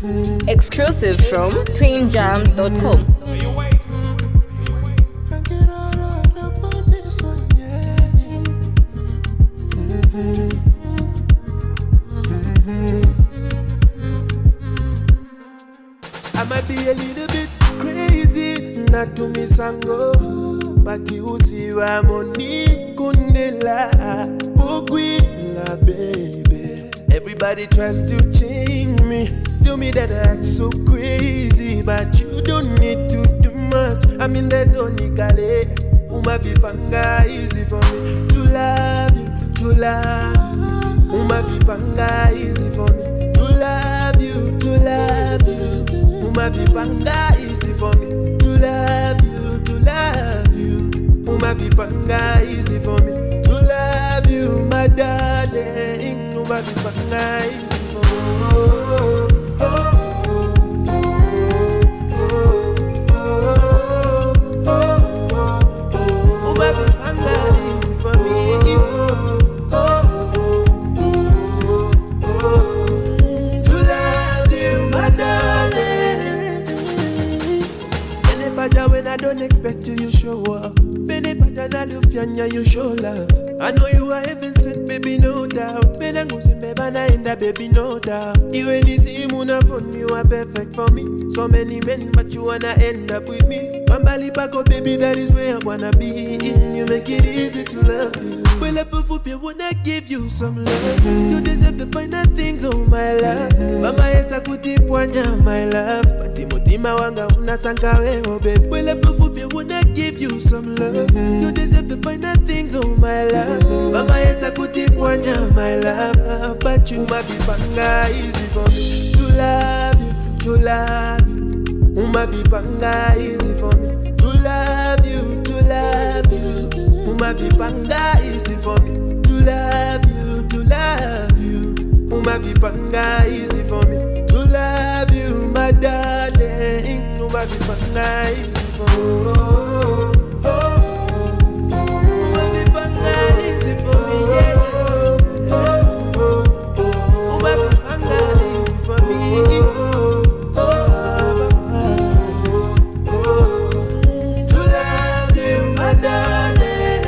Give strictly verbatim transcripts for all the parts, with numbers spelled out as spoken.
Exclusive from twin jams dot com. I might be a little bit crazy, not to me sango, but you see why money kundela, pogwila baby. Everybody tries to change me, tell me that I act so crazy, but you don't need to do much. I mean there's only kale, uma vipanga easy for me to love you, to love. Uma vipanga easy for me to love you, to love you. Uma vipanga easy for me to love you, to love you. Uma vipanga easy for me to love you, my darling. Uma vipanga easy for me. Oh, oh, oh, oh, oh, oh, oh, oh. Uma vipanga easy for me. Oh, oh, oh, oh, to love you, my darling. When I don't expect you, you show up. Bene patana lufyanya, you show love. I know you are heaven sent, baby, no doubt. Bene nguzi mebana enda, baby, no doubt. Even if you muna phone, you are perfect for me. So many men, but you wanna end up with me. Mambali pako, baby, that is where I wanna be. You make it easy to love you. Well, up of you wanna give you some love. You deserve the finer things, oh my love. Mama esa kutipwanya, my love. But mutima wanga unasanka wewe, baby. Well, up of you wanna give you some love. You deserve the finer things, oh my love. Mama esa kutipwanya, my love. But you ma vipanga easy for me to love you, to love you. Uma vipanga easy for me to love you, to love you. Uma vipanga easy for me to love you, to love you. Uma vipanga easy for me to love you, my darling. Uma vipanga easy for me. Oh, oh, oh, oh. Uma vipanga easy for me, yeah. Oh, oh, oh. Uma vipanga easy for me. Oh, oh, oh, oh. To love you, my darling.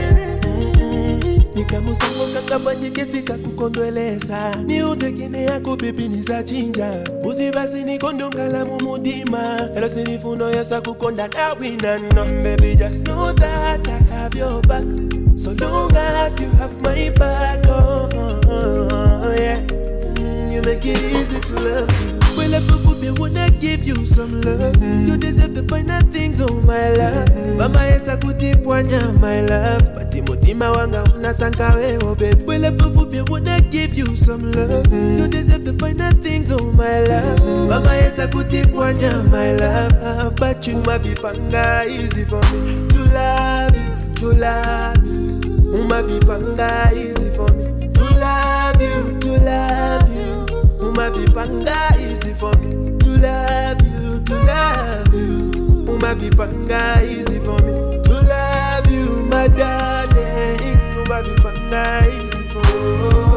Nikamusango kakabanye sika kukondweleza. Ni utekine yako baby niza chinja. Usibasi ni kondongala mumudima. Elo sinifuno yasa kukonda na wina no. Baby just know that I have your back. So long as you have my back. Oh, oh, oh yeah. Mm, you make it easy to love you. Well, I prefer me wanna give you some love. You deserve the finer things, oh my love. Mama esa kutipwanya, my love. But mutima wanga unasanka wewe, baby. Well, I prefer me wanna give you some love. You deserve the finer things, oh my love. Mama esa kutipwanya, my love. But you ma vipanga easy for me to love you, to love you. Uma vipanga easy for me to love you, to love you. Uma vipanga easy for me to love you, to love you. Uma vipanga easy for me to love you, my darling. Uma vipanga easy for me.